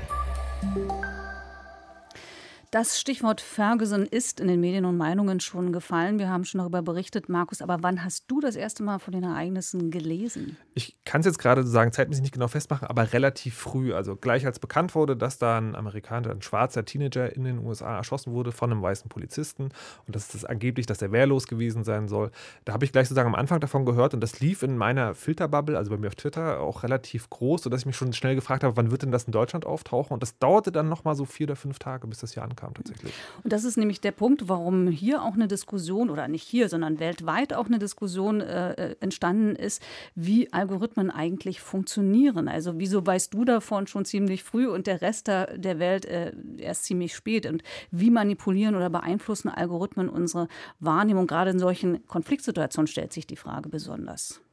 Das Stichwort Ferguson ist in den Medien und Meinungen schon gefallen. Wir haben schon darüber berichtet, Markus. Aber wann hast du das erste Mal von den Ereignissen gelesen? Ich kann es jetzt gerade sagen, zeitmäßig nicht genau festmachen, aber relativ früh. Also gleich als bekannt wurde, dass da ein Amerikaner, ein schwarzer Teenager in den U S A erschossen wurde von einem weißen Polizisten und dass das angeblich, dass er wehrlos gewesen sein soll. Da habe ich gleich sozusagen am Anfang davon gehört und das lief in meiner Filterbubble, also bei mir auf Twitter, auch relativ groß, sodass ich mich schon schnell gefragt habe, wann wird denn das in Deutschland auftauchen? Und das dauerte dann nochmal so vier oder fünf Tage, bis das hier ankam. Tatsächlich. Und das ist nämlich der Punkt, warum hier auch eine Diskussion, oder nicht hier, sondern weltweit auch eine Diskussion äh, entstanden ist, wie Algorithmen eigentlich funktionieren. Also wieso weißt du davon schon ziemlich früh und der Rest der, der Welt äh, erst ziemlich spät? Und wie manipulieren oder beeinflussen Algorithmen unsere Wahrnehmung? Gerade in solchen Konfliktsituationen stellt sich die Frage besonders.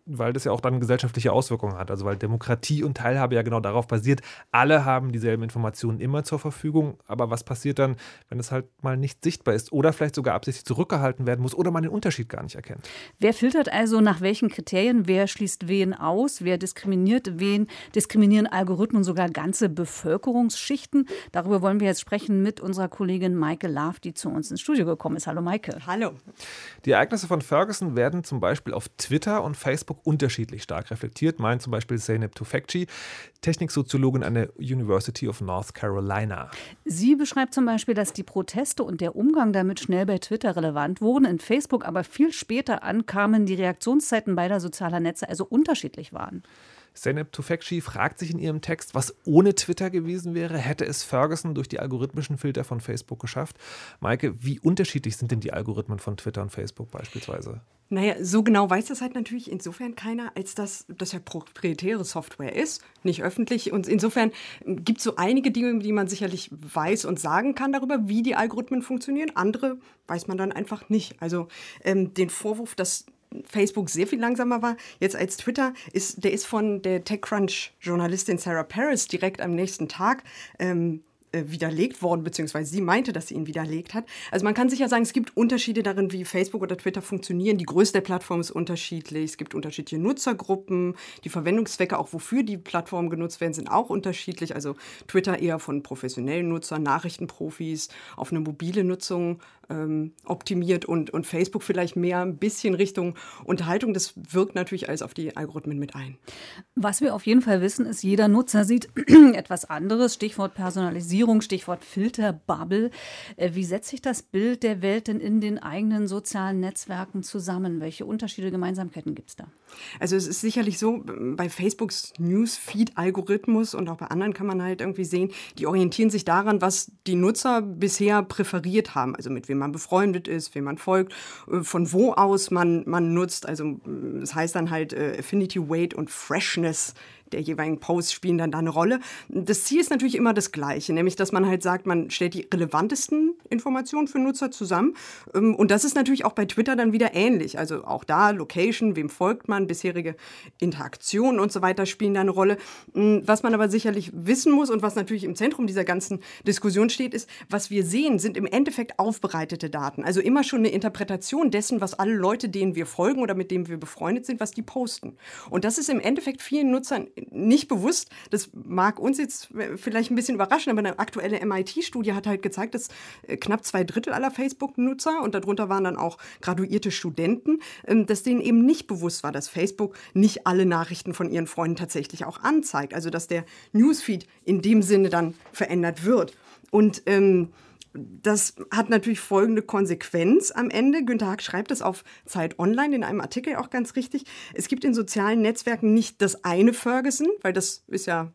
weil das ja auch dann gesellschaftliche Auswirkungen hat. Also weil Demokratie und Teilhabe ja genau darauf basiert, alle haben dieselben Informationen immer zur Verfügung. Aber was passiert dann, wenn es halt mal nicht sichtbar ist oder vielleicht sogar absichtlich zurückgehalten werden muss oder man den Unterschied gar nicht erkennt? Wer filtert also nach welchen Kriterien? Wer schließt wen aus? Wer diskriminiert wen? Diskriminieren Algorithmen sogar ganze Bevölkerungsschichten? Darüber wollen wir jetzt sprechen mit unserer Kollegin Maike Love, die zu uns ins Studio gekommen ist. Hallo Maike. Hallo. Die Ereignisse von Ferguson werden zum Beispiel auf Twitter und Facebook unterschiedlich stark reflektiert, meint zum Beispiel Zeynep Tufekci, Techniksoziologin an der University of North Carolina. Sie beschreibt zum Beispiel, dass die Proteste und der Umgang damit schnell bei Twitter relevant wurden, in Facebook aber viel später ankamen, die Reaktionszeiten beider sozialer Netze also unterschiedlich waren. Zeynep Tufekci fragt sich in ihrem Text, was ohne Twitter gewesen wäre, hätte es Ferguson durch die algorithmischen Filter von Facebook geschafft. Maike, wie unterschiedlich sind denn die Algorithmen von Twitter und Facebook beispielsweise? Naja, so genau weiß das halt natürlich insofern keiner, als dass das ja proprietäre Software ist, nicht öffentlich. Und insofern gibt es so einige Dinge, die man sicherlich weiß und sagen kann darüber, wie die Algorithmen funktionieren. Andere weiß man dann einfach nicht. Also ähm, den Vorwurf, dass Facebook sehr viel langsamer war, jetzt als Twitter, ist, der ist von der TechCrunch-Journalistin Sarah Paris direkt am nächsten Tag ähm, widerlegt worden, beziehungsweise sie meinte, dass sie ihn widerlegt hat. Also man kann sicher sagen, es gibt Unterschiede darin, wie Facebook oder Twitter funktionieren. Die Größe der Plattform ist unterschiedlich. Es gibt unterschiedliche Nutzergruppen. Die Verwendungszwecke, auch wofür die Plattformen genutzt werden, sind auch unterschiedlich. Also Twitter eher von professionellen Nutzern, Nachrichtenprofis, auf eine mobile Nutzung ähm, optimiert und, und Facebook vielleicht mehr ein bisschen Richtung Unterhaltung. Das wirkt natürlich alles auf die Algorithmen mit ein. Was wir auf jeden Fall wissen, ist, jeder Nutzer sieht etwas anderes. Stichwort Personalisierung. Stichwort Filterbubble. Wie setzt sich das Bild der Welt denn in den eigenen sozialen Netzwerken zusammen? Welche Unterschiede, Gemeinsamkeiten gibt es da? Also es ist sicherlich so, bei Facebooks Newsfeed-Algorithmus und auch bei anderen kann man halt irgendwie sehen, die orientieren sich daran, was die Nutzer bisher präferiert haben. Also mit wem man befreundet ist, wem man folgt, von wo aus man, man nutzt. Also das heißt dann halt Affinity, Weight und Freshness der jeweiligen Posts spielen dann da eine Rolle. Das Ziel ist natürlich immer das Gleiche, nämlich, dass man halt sagt, man stellt die relevantesten Informationen für Nutzer zusammen. Und das ist natürlich auch bei Twitter dann wieder ähnlich. Also auch da Location, wem folgt man, bisherige Interaktionen und so weiter spielen da eine Rolle. Was man aber sicherlich wissen muss und was natürlich im Zentrum dieser ganzen Diskussion steht, ist, was wir sehen, sind im Endeffekt aufbereitete Daten. Also immer schon eine Interpretation dessen, was alle Leute, denen wir folgen oder mit denen wir befreundet sind, was die posten. Und das ist im Endeffekt vielen Nutzern nicht bewusst. Das mag uns jetzt vielleicht ein bisschen überraschen, aber eine aktuelle M I T-Studie hat halt gezeigt, dass knapp zwei Drittel aller Facebook-Nutzer, und darunter waren dann auch graduierte Studenten, dass denen eben nicht bewusst war, dass Facebook nicht alle Nachrichten von ihren Freunden tatsächlich auch anzeigt. Also dass der Newsfeed in dem Sinne dann verändert wird. Und ähm, das hat natürlich folgende Konsequenz am Ende. Günter Hack schreibt das auf Zeit Online in einem Artikel auch ganz richtig. Es gibt in sozialen Netzwerken nicht das eine Ferguson, weil das ist ja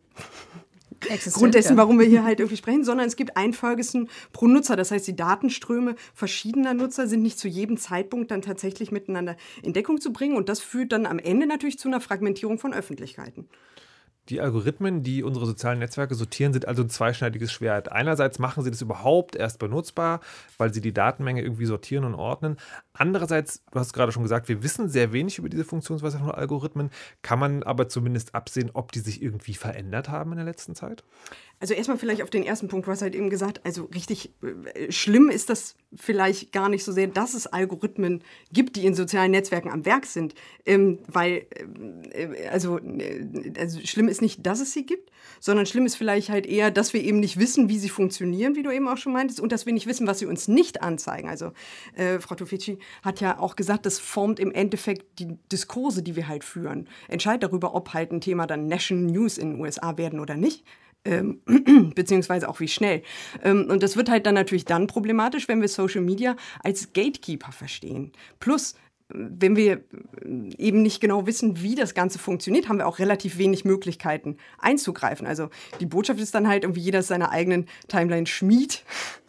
Grund dessen, warum wir hier halt irgendwie sprechen, sondern es gibt ein Ferguson pro Nutzer. Das heißt, die Datenströme verschiedener Nutzer sind nicht zu jedem Zeitpunkt dann tatsächlich miteinander in Deckung zu bringen. Und das führt dann am Ende natürlich zu einer Fragmentierung von Öffentlichkeiten. Die Algorithmen, die unsere sozialen Netzwerke sortieren, sind also ein zweischneidiges Schwert. Einerseits machen sie das überhaupt erst benutzbar, weil sie die Datenmenge irgendwie sortieren und ordnen. Andererseits, du hast gerade schon gesagt, wir wissen sehr wenig über diese Funktionsweise von Algorithmen. Kann man aber zumindest absehen, ob die sich irgendwie verändert haben in der letzten Zeit? Also erstmal vielleicht auf den ersten Punkt, du hast halt eben gesagt, also richtig äh, schlimm ist das vielleicht gar nicht so sehr, dass es Algorithmen gibt, die in sozialen Netzwerken am Werk sind. Ähm, weil, äh, also, äh, also schlimm ist nicht, dass es sie gibt, sondern schlimm ist vielleicht halt eher, dass wir eben nicht wissen, wie sie funktionieren, wie du eben auch schon meintest, und dass wir nicht wissen, was sie uns nicht anzeigen. Also äh, Frau Tufekci hat ja auch gesagt, das formt im Endeffekt die Diskurse, die wir halt führen. Entscheidet darüber, ob halt ein Thema dann National News in den U S A werden oder nicht. Ähm, beziehungsweise auch wie schnell. Ähm, und das wird halt dann natürlich dann problematisch, wenn wir Social Media als Gatekeeper verstehen. Plus, wenn wir eben nicht genau wissen, wie das Ganze funktioniert, haben wir auch relativ wenig Möglichkeiten einzugreifen. Also die Botschaft ist dann halt, irgendwie jeder ist seiner eigenen Timeline Schmied,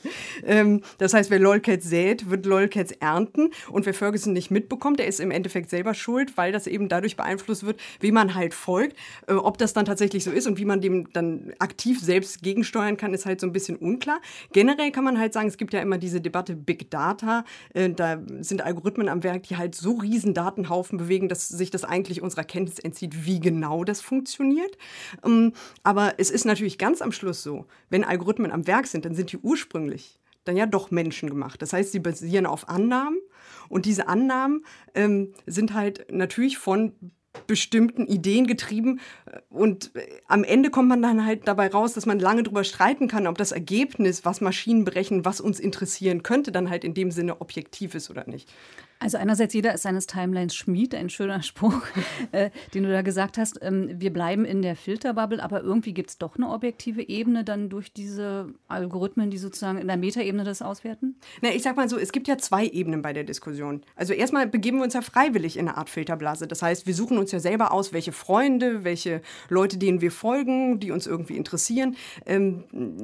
ähm, das heißt, wer Lolcats sät, wird Lolcats ernten. Und wer Ferguson nicht mitbekommt, der ist im Endeffekt selber schuld, weil das eben dadurch beeinflusst wird, wie man halt folgt. Äh, ob das dann tatsächlich so ist und wie man dem dann aktiv selbst gegensteuern kann, ist halt so ein bisschen unklar. Generell kann man halt sagen, es gibt ja immer diese Debatte Big Data. Äh, da sind Algorithmen am Werk, die halt so riesen Datenhaufen bewegen, dass sich das eigentlich unserer Kenntnis entzieht, wie genau das funktioniert. Ähm, aber es ist natürlich ganz am Schluss so, wenn Algorithmen am Werk sind, dann sind die ursprünglich dann ja doch menschengemacht. Das heißt, sie basieren auf Annahmen und diese Annahmen ähm, sind halt natürlich von bestimmten Ideen getrieben und am Ende kommt man dann halt dabei raus, dass man lange drüber streiten kann, ob das Ergebnis, was Maschinen berechnen, was uns interessieren könnte, dann halt in dem Sinne objektiv ist oder nicht. Also einerseits, jeder ist seines Timelines Schmied, ein schöner Spruch, äh, den du da gesagt hast. Ähm, wir bleiben in der Filterbubble, aber irgendwie gibt es doch eine objektive Ebene dann durch diese Algorithmen, die sozusagen in der Metaebene das auswerten? Na, ich sag mal so, es gibt ja zwei Ebenen bei der Diskussion. Also erstmal begeben wir uns ja freiwillig in eine Art Filterblase. Das heißt, wir suchen uns ja selber aus, welche Freunde, welche Leute, denen wir folgen, die uns irgendwie interessieren, ähm,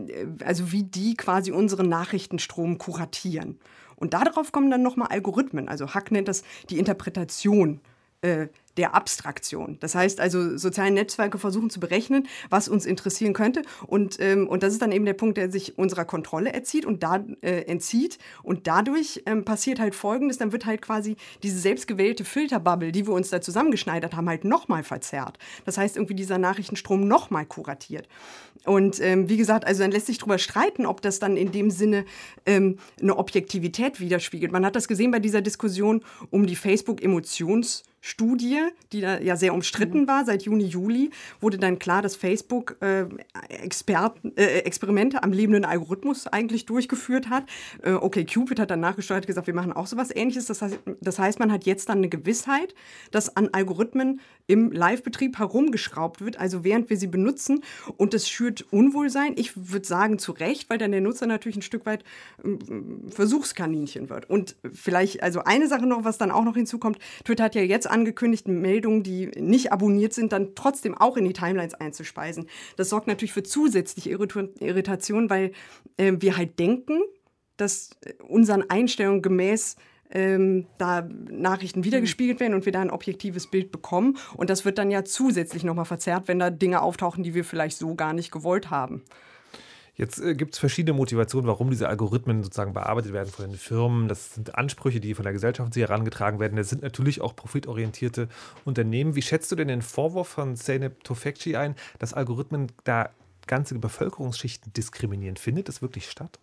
also wie die quasi unseren Nachrichtenstrom kuratieren. Und darauf kommen dann nochmal Algorithmen. Also Hack nennt das die Interpretation äh, der Abstraktion. Das heißt also, soziale Netzwerke versuchen zu berechnen, was uns interessieren könnte. Und, ähm, und das ist dann eben der Punkt, der sich unserer Kontrolle erzieht und da, äh, entzieht. Und dadurch ähm, passiert halt Folgendes, dann wird halt quasi diese selbstgewählte Filterbubble, die wir uns da zusammengeschneidert haben, halt nochmal verzerrt. Das heißt, irgendwie dieser Nachrichtenstrom nochmal kuratiert. Und ähm, wie gesagt, also dann lässt sich drüber streiten, ob das dann in dem Sinne ähm, eine Objektivität widerspiegelt. Man hat das gesehen bei dieser Diskussion um die Facebook-Emotions- Studie, die da ja sehr umstritten war, seit Juni, Juli, wurde dann klar, dass Facebook äh, Experten, äh, Experimente am lebenden Algorithmus eigentlich durchgeführt hat. Äh, OkCupid hat dann nachgesteuert, gesagt, wir machen auch sowas Ähnliches. Das heißt, das heißt, man hat jetzt dann eine Gewissheit, dass an Algorithmen im Live-Betrieb herumgeschraubt wird, also während wir sie benutzen. Und das schürt Unwohlsein. Ich würde sagen, zu Recht, weil dann der Nutzer natürlich ein Stück weit äh, Versuchskaninchen wird. Und vielleicht, also eine Sache noch, was dann auch noch hinzukommt, Twitter hat ja jetzt angekündigt, Meldungen, die nicht abonniert sind, dann trotzdem auch in die Timelines einzuspeisen. Das sorgt natürlich für zusätzliche Irritation, weil äh, wir halt denken, dass unseren Einstellungen gemäß ähm, da Nachrichten wiedergespiegelt werden und wir da ein objektives Bild bekommen. Und das wird dann ja zusätzlich nochmal verzerrt, wenn da Dinge auftauchen, die wir vielleicht so gar nicht gewollt haben. Jetzt äh, gibt es verschiedene Motivationen, warum diese Algorithmen sozusagen bearbeitet werden von den Firmen. Das sind Ansprüche, die von der Gesellschaft sich herangetragen werden. Das sind natürlich auch profitorientierte Unternehmen. Wie schätzt du denn den Vorwurf von Zeynep Tufekci ein, dass Algorithmen da ganze Bevölkerungsschichten diskriminieren? Findet das wirklich statt?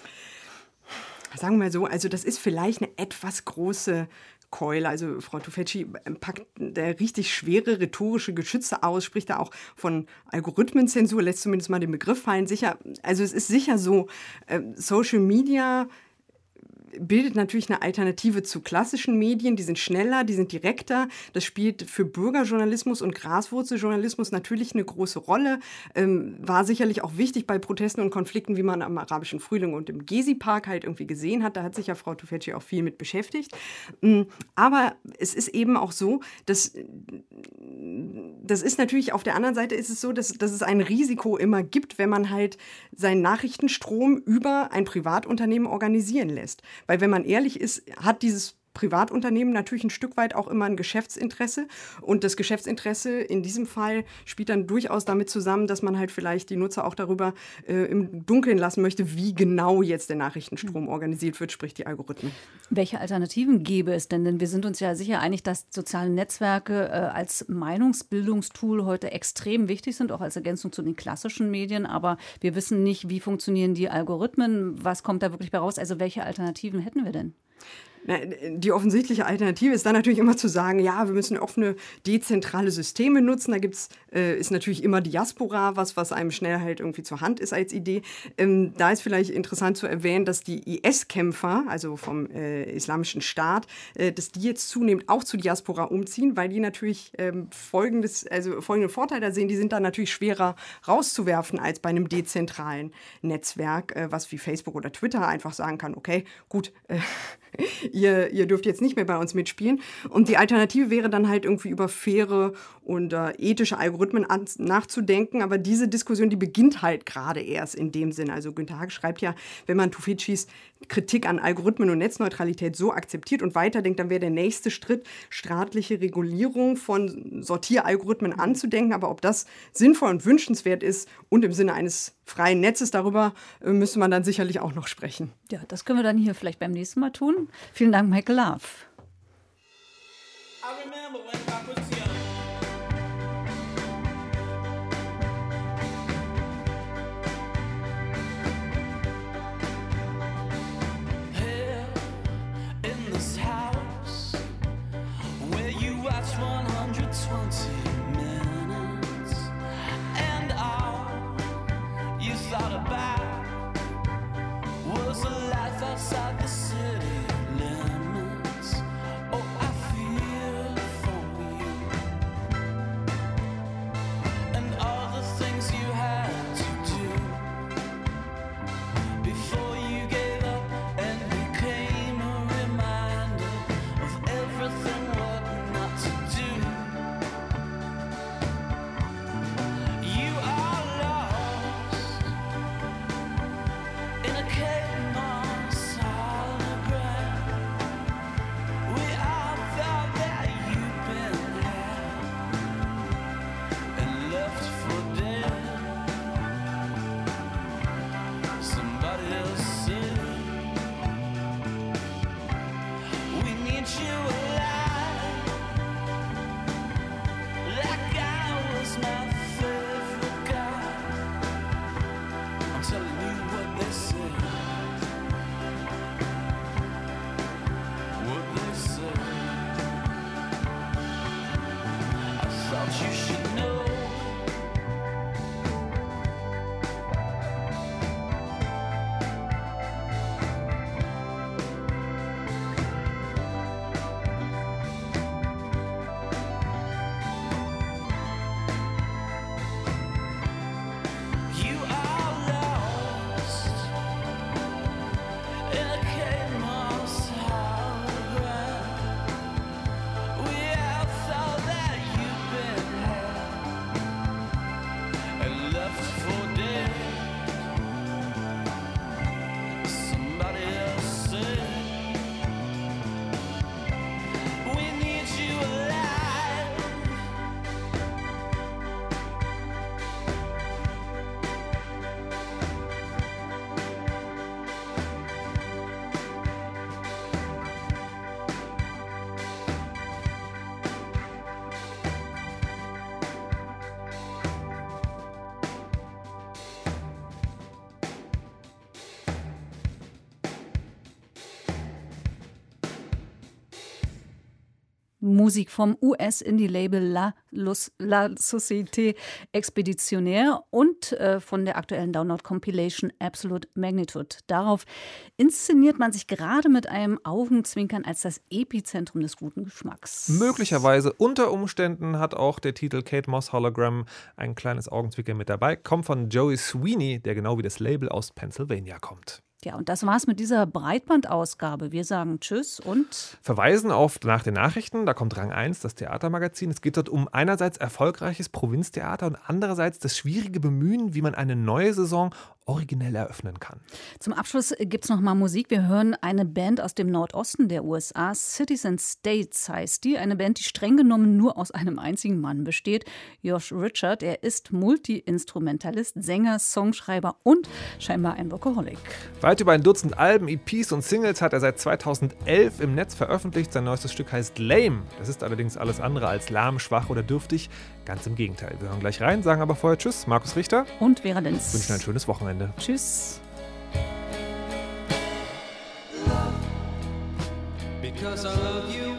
Sagen wir mal so, also das ist vielleicht eine etwas große Keule. Also Frau Tufekci packt der richtig schwere rhetorische Geschütze aus, spricht da auch von Algorithmenzensur, lässt zumindest mal den Begriff fallen. Sicher, also es ist sicher so, äh, Social Media bildet natürlich eine Alternative zu klassischen Medien. Die sind schneller, die sind direkter. Das spielt für Bürgerjournalismus und Graswurzeljournalismus natürlich eine große Rolle. Ähm, war sicherlich auch wichtig bei Protesten und Konflikten, wie man am arabischen Frühling und im Gezi-Park halt irgendwie gesehen hat. Da hat sich ja Frau Tufekci auch viel mit beschäftigt. Ähm, aber es ist eben auch so, dass das ist natürlich, auf der anderen Seite ist es so, dass, dass es ein Risiko immer gibt, wenn man halt seinen Nachrichtenstrom über ein Privatunternehmen organisieren lässt. Weil wenn man ehrlich ist, hat dieses Privatunternehmen natürlich ein Stück weit auch immer ein Geschäftsinteresse. Und das Geschäftsinteresse in diesem Fall spielt dann durchaus damit zusammen, dass man halt vielleicht die Nutzer auch darüber äh, im Dunkeln lassen möchte, wie genau jetzt der Nachrichtenstrom organisiert wird, sprich die Algorithmen. Welche Alternativen gäbe es denn? Denn wir sind uns ja sicher einig, dass soziale Netzwerke äh, als Meinungsbildungstool heute extrem wichtig sind, auch als Ergänzung zu den klassischen Medien. Aber wir wissen nicht, wie funktionieren die Algorithmen, was kommt da wirklich bei raus? Also welche Alternativen hätten wir denn? Die offensichtliche Alternative ist dann natürlich immer zu sagen, ja, wir müssen offene, dezentrale Systeme nutzen. Da gibt's, äh, ist natürlich immer Diaspora, was, was einem schnell halt irgendwie zur Hand ist als Idee. Ähm, da ist vielleicht interessant zu erwähnen, dass die I S-Kämpfer, also vom äh, Islamischen Staat, äh, dass die jetzt zunehmend auch zu Diaspora umziehen, weil die natürlich ähm, folgendes, also folgende Vorteile da sehen, die sind dann natürlich schwerer rauszuwerfen als bei einem dezentralen Netzwerk, äh, was wie Facebook oder Twitter einfach sagen kann, okay, gut, äh, ihr, ihr dürft jetzt nicht mehr bei uns mitspielen. Und die Alternative wäre dann halt irgendwie über faire und äh, ethische Algorithmen an, nachzudenken. Aber diese Diskussion, die beginnt halt gerade erst in dem Sinne. Also Günter Hag schreibt ja, wenn man Tufekcis Kritik an Algorithmen und Netzneutralität so akzeptiert und weiterdenkt, dann wäre der nächste Schritt, staatliche Regulierung von Sortieralgorithmen anzudenken. Aber ob das sinnvoll und wünschenswert ist und im Sinne eines freien Netzes, darüber äh, müsste man dann sicherlich auch noch sprechen. Ja, das können wir dann hier vielleicht beim nächsten Mal tun. Vielen Dank, Michael Love. Outside the city limits, oh, I feel for you, and all the things you had to do before you gave up and became a reminder of everything what not to do. You are lost in a cave. Musik vom U S-Indie-Label La, La Société Expeditionnaire und äh, von der aktuellen Download-Compilation Absolute Magnitude. Darauf inszeniert man sich gerade mit einem Augenzwinkern als das Epizentrum des guten Geschmacks. Möglicherweise unter Umständen hat auch der Titel Kate Moss Hologram ein kleines Augenzwinkern mit dabei. Kommt von Joey Sweeney, der genau wie das Label aus Pennsylvania kommt. Ja, und das war's mit dieser Breitbandausgabe. Wir sagen Tschüss und verweisen auf nach den Nachrichten. Da kommt Rang eins, das Theatermagazin. Es geht dort um einerseits erfolgreiches Provinztheater und andererseits das schwierige Bemühen, wie man eine neue Saison originell eröffnen kann. Zum Abschluss gibt es noch mal Musik. Wir hören eine Band aus dem Nordosten der U S A. Cities and States heißt die. Eine Band, die streng genommen nur aus einem einzigen Mann besteht. Josh Richard. Er ist Multi-Instrumentalist, Sänger, Songschreiber und scheinbar ein Workaholic. Weit über ein Dutzend Alben, E Ps und Singles hat er seit zweitausendelf im Netz veröffentlicht. Sein neuestes Stück heißt Lame. Das ist allerdings alles andere als lahm, schwach oder dürftig. Ganz im Gegenteil. Wir hören gleich rein, sagen aber vorher Tschüss. Markus Richter und Vera Lenz wünschen ein schönes Wochenende. Tschüss. Because I love you.